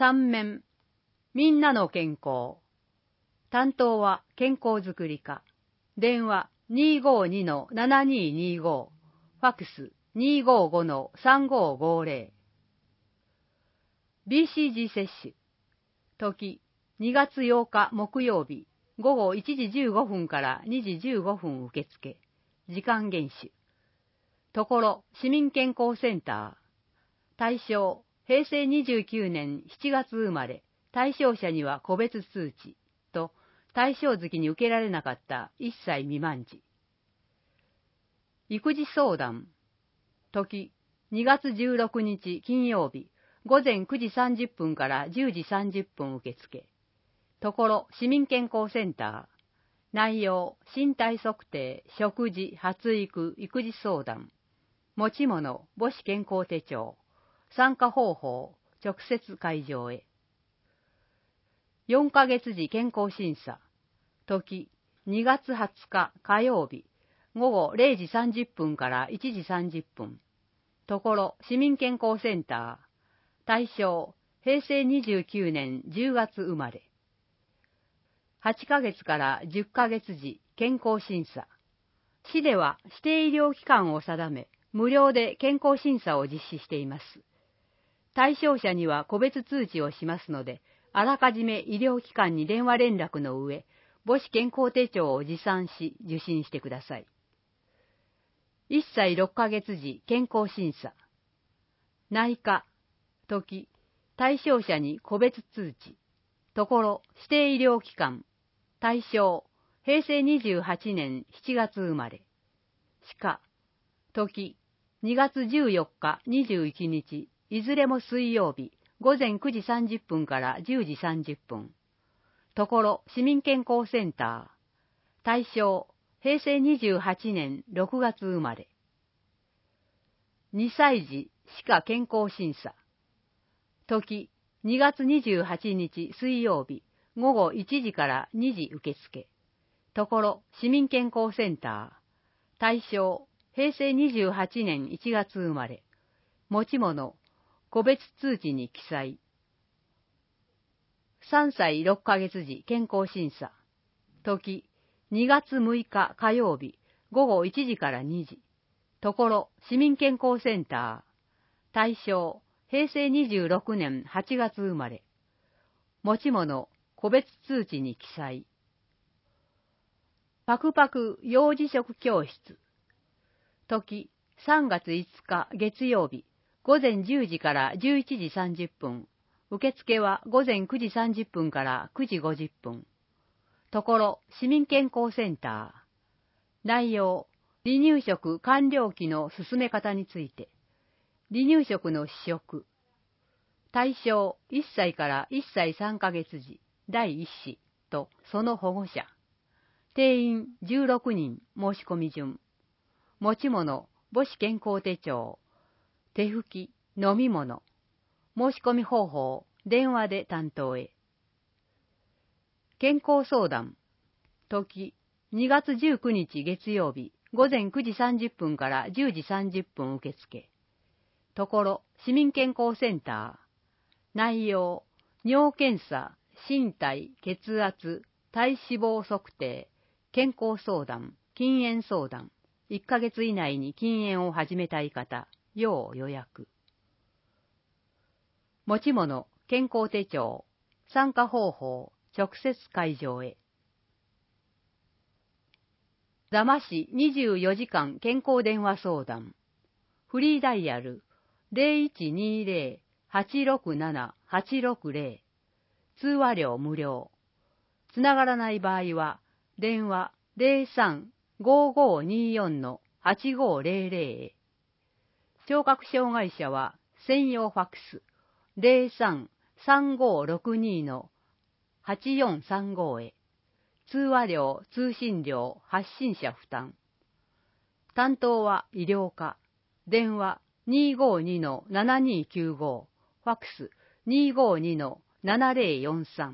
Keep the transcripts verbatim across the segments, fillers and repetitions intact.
さん面、みんなの健康。担当は健康づくり課。電話 にーごーにー ななにーにーご。ファックス にーごーごー さんごーごーぜろ。ビーシージー 接種。時、にがつようか木曜日、午後いちじじゅうごふんからにじじゅうごふん受付。時間厳守。ところ、市民健康センター。対象、へいせいにじゅうきゅうねんしちがつ生まれ、対象者には個別通知と、対象月に受けられなかったいっさい未満児。育児相談。時、にがつじゅうろくにち金曜日、ごぜんくじさんじゅっぷんからじゅうじさんじゅっぷん受付。ところ、市民健康センター。内容、身体測定、食事、発育、育児相談。持ち物、母子健康手帳。参加方法、直接会場へ。よんかげつじ健康審査。時、にがつはつか火曜日、午後れいじさんじゅっぷんからいちじさんじゅっぷん。ところ、市民健康センター。対象、へいせいにじゅうきゅうねんじゅうがつ生まれ。はちかげつからじゅっかげつじ健康審査。市では指定医療機関を定め、無料で健康審査を実施しています。対象者には個別通知をしますので、あらかじめ医療機関に電話連絡の上、母子健康手帳を持参し受診してください。いっさいろっかげつじ健康審査。内科。時、対象者に個別通知。ところ、指定医療機関。対象、へいせいにじゅうはちねんしちがつ生まれ。歯科。時、にがつじゅうよっかにじゅういちにち、いずれも水曜日、ごぜんくじさんじゅっぷんからじゅうじさんじゅっぷん。ところ、市民健康センター。対象、へいせいにじゅうはちねんろくがつ生まれ。にさいじ歯科健康審査。時、にがつにじゅうはちにち水曜日、午後いちじからにじ受付。ところ、市民健康センター。対象、へいせいにじゅうはちねんいちがつ生まれ。持ち物、個別通知に記載。さんさいろっかげつじ健康審査。時、にがつむいか火曜日、午後いちじからにじ。ところ、市民健康センター。対象、へいせいにじゅうろくねんはちがつ生まれ。持ち物、個別通知に記載。パクパク幼児食教室。時、さんがついつか月曜日、ごぜんじゅうじからじゅういちじさんじゅっぷん。受付はごぜんくじさんじゅっぷんからくじごじゅっぷん。ところ、市民健康センター。内容、離乳食完了期の進め方について。離乳食の試食。対象、いっさいからいっさいさんかげつじ、だいいっ子とその保護者。定員じゅうろくにん申し込み順。持ち物、母子健康手帳。手拭き、飲み物。申し込み方法、電話で担当へ。健康相談。時、にがつじゅうくにち月曜日、ごぜんくじさんじゅっぷんからじゅうじさんじゅっぷん受付。ところ、市民健康センター。内容、尿検査、身体、血圧、体脂肪測定、健康相談、禁煙相談。いっかげつ以内に禁煙を始めたい方、要予約。持ち物、健康手帳。参加方法、直接会場へ。座間市にじゅうよじかん健康電話相談。フリーダイヤル ゼロいちにゼロ はちろくなな はちろくゼロ。通話料無料。つながらない場合は、電話 ゼロさん ごーごーにーよん はちごーゼロゼロ へ。聴覚障害者は専用ファックス ゼロさん さんごーろくにー はちよんさんご へ。通話料、通信料、発信者負担。担当は医療課。電話 にーごーにー ななにーきゅうご。ファックス にーごーにー ななゼロよんさん。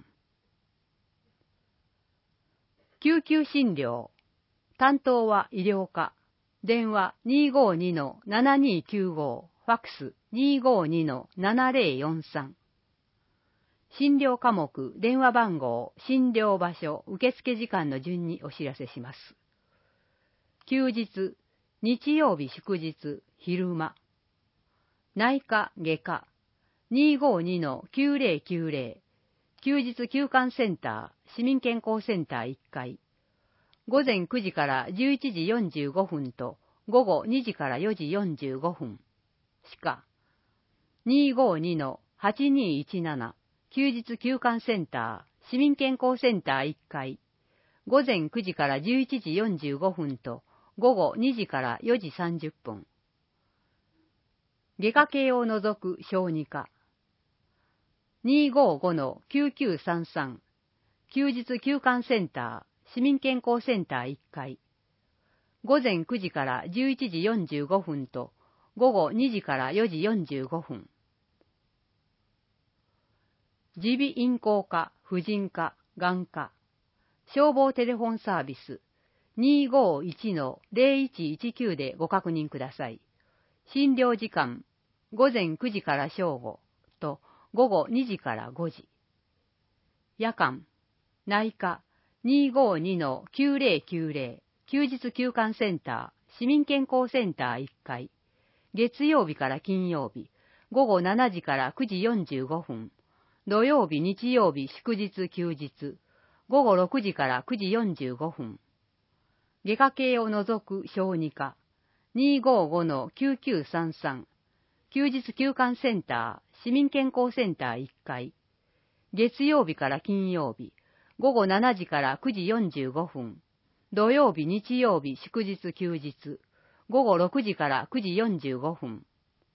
救急診療。担当は医療課。電話 にーごーにー ななにーきゅうご。ファックス にーごーにー ななゼロよんさん。 診療科目、電話番号、診療場所、受付時間の順にお知らせします。休日、日曜日祝日、昼間。内科、外科、にーごーにのきゅうぜろきゅうぜろ、休日休館センター、市民健康センターいっかい。午前くじからじゅういちじよんじゅうごふんと午後にじからよじよんじゅうごふん。歯科。にーごーにのはちにーいちなな、休日休館センター、市民健康センターいっかい。午前くじからじゅういちじよんじゅうごふんと午後にじからよじさんじゅっぷん。外科系を除く小児科。にーごーごのきゅうきゅうさんさん、休日休館センター、市民健康センターいっかい。午前くじからじゅういちじよんじゅうごふんと午後にじからよじよんじゅうごふん。耳鼻咽喉科、婦人科、眼科。消防テレフォンサービス にーごーいちのぜろいちいちきゅう でご確認ください。診療時間、午前くじから正午と午後にじからごじ。夜間、内科 にーごーにのきゅうぜろきゅうぜろ、休日休館センター、市民健康センターいっかい。月曜日から金曜日、午後しちじからくじよんじゅうごふん。土曜日、日曜日、祝日、休日、午後ろくじからくじよんじゅうごふん。外科系を除く小児科、にーごーごのきゅうきゅうさんさん、休日休館センター、市民健康センターいっかい。月曜日から金曜日、午後しちじからくじよんじゅうごふん。土曜日、日曜日、祝日、休日、午後ろくじからくじよんじゅうごふん。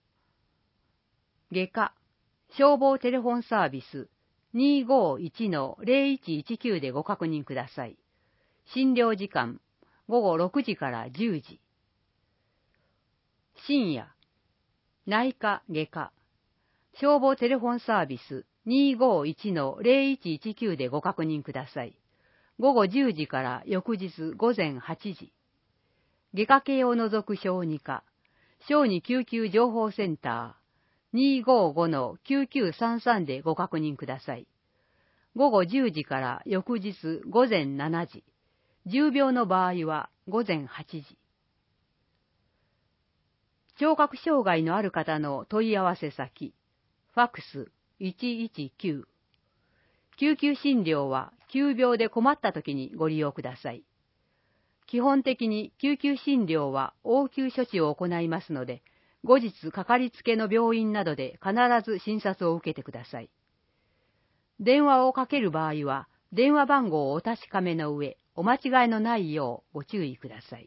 外科、消防テレフォンサービス にーごーいちのぜろいちいちきゅう でご確認ください。診療時間、午後ろくじからじゅうじ。深夜、内科、外科、消防テレフォンサービス にーごーいちのぜろいちいちきゅう でご確認ください。午後じゅうじから翌日午前はちじ。外科系を除く小児科、小児救急情報センター、にーごーごのきゅうきゅうさんさん でご確認ください。午後じゅうじから翌日午前しちじ。重病の場合は午前はちじ。聴覚障害のある方の問い合わせ先、ファックスいちいちきゅう。救急診療は急病で困った時にご利用ください。基本的に救急診療は応急処置を行いますので、後日かかりつけの病院などで必ず診察を受けてください。電話をかける場合は、電話番号をお確かめの上、お間違いのないようご注意ください。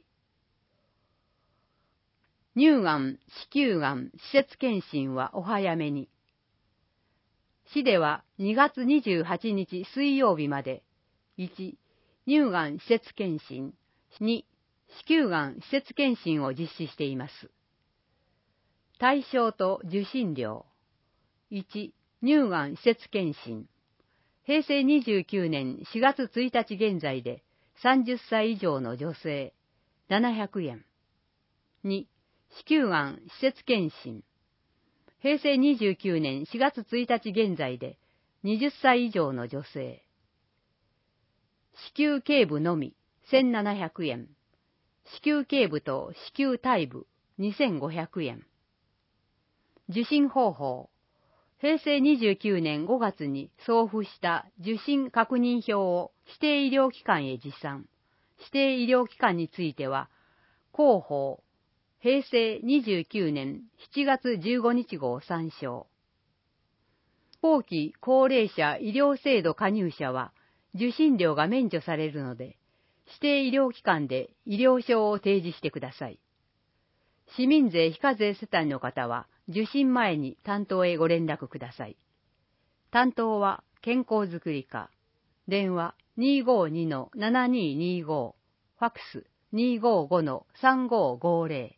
乳がん、子宮がん、施設検診はお早めに。市ではにがつにじゅうはちにち水曜日まで、いち、乳がん施設検診、に、子宮がん施設検診を実施しています。対象と受診料。いち、乳がん施設検診。へいせいにじゅうきゅうねんしがつついたち現在でさんじゅっさい以上の女性、ななひゃくえん。に、子宮がん施設検診。へいせいにじゅうきゅうねんしがつついたち現在ではたち以上の女性。子宮頸部のみせんななひゃくえん。子宮頸部と子宮体部にせんごひゃくえん。受診方法。へいせいにじゅうきゅうねんごがつに送付した受診確認票を指定医療機関へ持参。指定医療機関については、広報、へいせいにじゅうきゅうねんしちがつじゅうごにち号参照。後期高齢者医療制度加入者は、受診料が免除されるので、指定医療機関で医療証を提示してください。市民税非課税世帯の方は、受診前に担当へご連絡ください。担当は健康づくり課。電話 にーごーにのななにーにーごー。ファックス にーごーごのさんごーごーぜろ。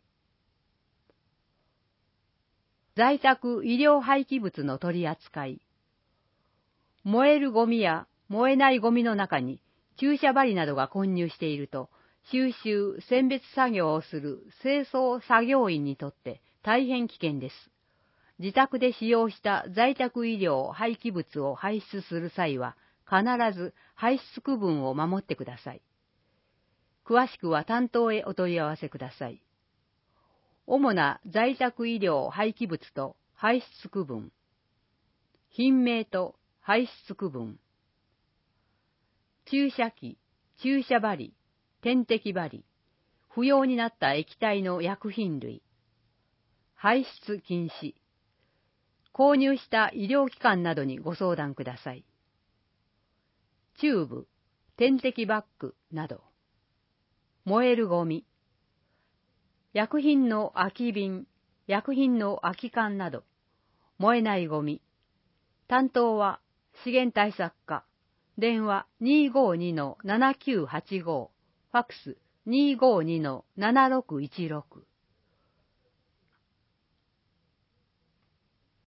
在宅医療廃棄物の取り扱い。燃えるゴミや燃えないゴミの中に注射針などが混入していると、収集・選別作業をする清掃作業員にとって大変危険です。 自宅で使用した在宅医療廃棄物を排出する際は、必ず排出区分を守ってください。詳しくは担当へお問い合わせください。主な在宅医療廃棄物と排出区分。品名と排出区分。注射器、注射針、点滴針、不要になった液体の薬品類。排出禁止。購入した医療機関などにご相談ください。チューブ、点滴バッグなど。燃えるゴミ。薬品の空き瓶、薬品の空き缶など。燃えないゴミ。担当は資源対策課。電話 にーごーにのななきゅうはちご、ファックス にーごーにのななろくいちろく。